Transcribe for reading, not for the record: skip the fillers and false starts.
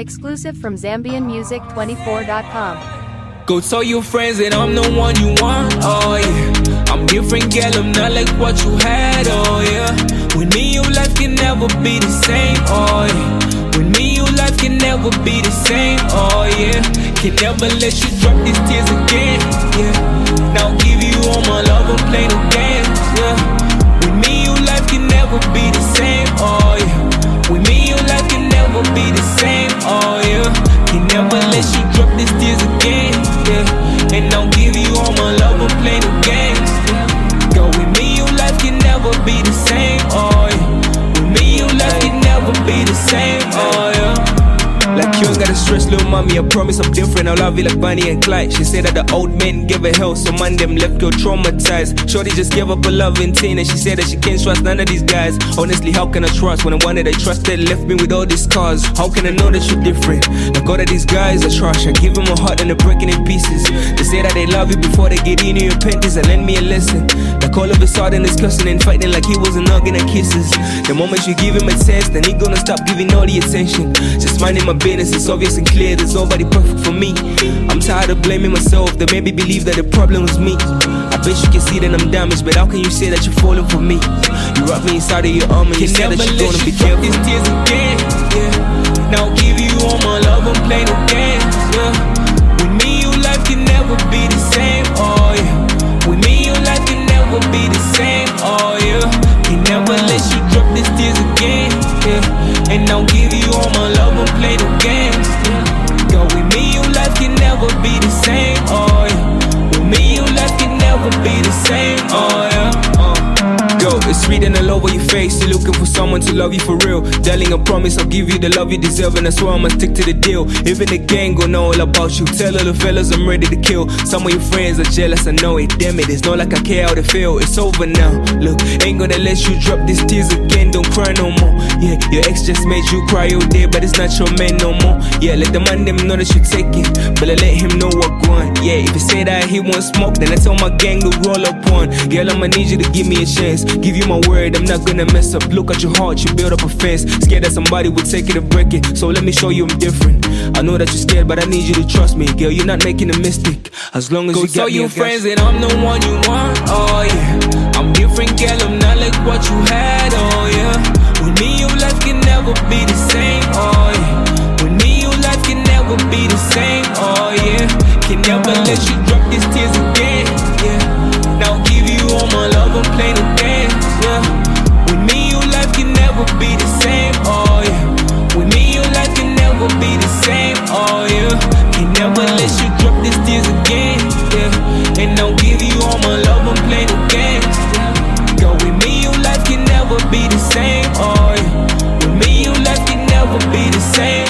Exclusive from ZambianMusic24.com. Go tell your friends that I'm the one you want, oh yeah. I'm different, girl, I'm not like what you had, oh yeah. With me, your life can never be the same, oh yeah. With me, your life can never be the same, oh yeah. Can never let you drop these tears again, yeah. Now give you all my love and play no games, yeah. With me, your life can never be the same, oh yeah. With me, your life can never be the same, oh yeah. Can never let you drop these tears again, yeah. And I'll give you all my love and play no games, yeah. Go with me, your life can never be the same, oh yeah. With me, your life can never be the same, oh yeah. Like you ain't gotta stress, little mommy, I promise I'm different. I'll love you like Bonnie and Clyde. She said that the old men give her hell, so man them left girl traumatized. Shorty just gave up a loving teen, and she said that she can't trust none of these guys. Honestly, how can I trust when the one that I trusted left me with all these scars? How can I know that you're different? Like all of these guys are trash. I give them a heart and they're breaking in pieces. They say that they love you before they get in your panties and lend me a lesson. Like all of a sudden it's cussing and fighting like he wasn't hugging and kisses. The moment you give him a test, then he gonna stop giving all the attention. Just minding my business, it's obvious and clear, there's nobody perfect for me. I'm tired of blaming myself, they made me believe that the problem was me. I bet you can see that I'm damaged, but how can you say that you're falling for me? You wrap me inside of your arm and you say that you're gonna be careful. These tears again, yeah. Now I'll give you all my love and play no games, yeah. With me your life can never be the same, oh yeah. With me your life can never be the same, oh yeah. Can never let you drop these tears again, yeah. And I'll give you all my love and play no games, yeah. Go with me, your life can never be the same, oh yeah. With me, your life can never be the same, oh yeah. Go, it's reading all over your face. You're looking for someone to love you for real. Darling, I promise I'll give you the love you deserve, and I swear I'ma stick to the deal. Even the gang gon' know all about you. Tell all the fellas I'm ready to kill. Some of your friends are jealous, I know it. Damn it, it's not like I care how they feel. It's over now. Look, ain't gonna let you drop these tears again. Don't cry no more. Yeah, your ex just made you cry all day, but it's not your man no more. Yeah, let the man them know that you take it, but I let him know what going. Yeah, if you say that he won't smoke, then I tell my gang to roll up one. Girl, I'ma need you to give me a chance. Give you my word, I'm not gonna mess up. Look at your heart, you build up a fence. Scared that somebody would take it and break it, so let me show you I'm different. I know that you're scared, but I need you to trust me. Girl, you're not making a mistake, as long as you got me. Go tell your friends that I'm the one you want, oh yeah. I'm different, girl, I'm not like what you had, oh yeah. With me, your life can never be the same, oh yeah. With me, your life can never be the same, oh yeah. Can never let you drop these tears again, yeah. Now I'll give you all my love and play no games, yeah. With me, your life can never be the same, oh yeah. With me, your life can never be the same, oh yeah. Can never let you drop these tears again, yeah. And I'll give you all my love and play no games, yeah. Go with me, your life can never be the same, oh yeah. With me, your life can never be the same.